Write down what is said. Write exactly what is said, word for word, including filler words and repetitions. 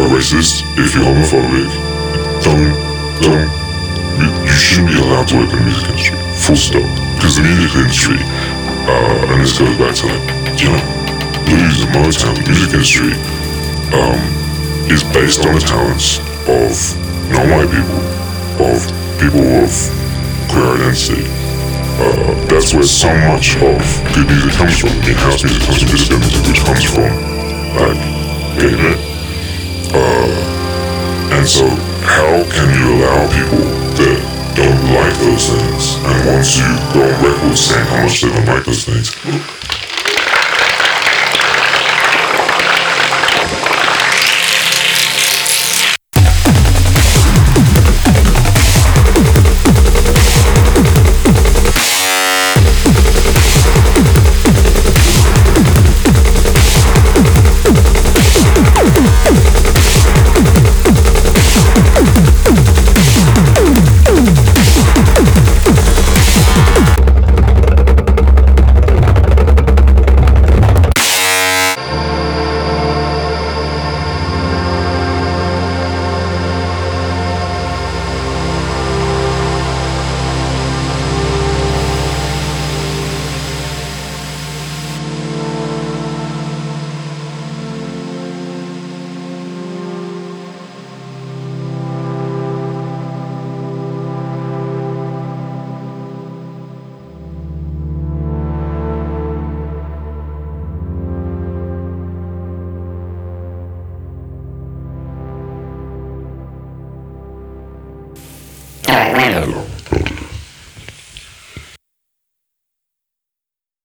a racist, if you're homophobic, don't, don't, you, you shouldn't be allowed to work in the music industry. Full stop. Because the music industry, uh, and this goes back to like, you know, blues and Motown, the music industry, um, is based on the talents of non-white people, of people of queer identity. Uh, that's where so much of good music comes from. I mean, house music comes from disco music, which comes from, like, gay men. Uh, and so, how can you allow people that don't like those things and want to go on record saying how much they don't like those things? All right, Randall.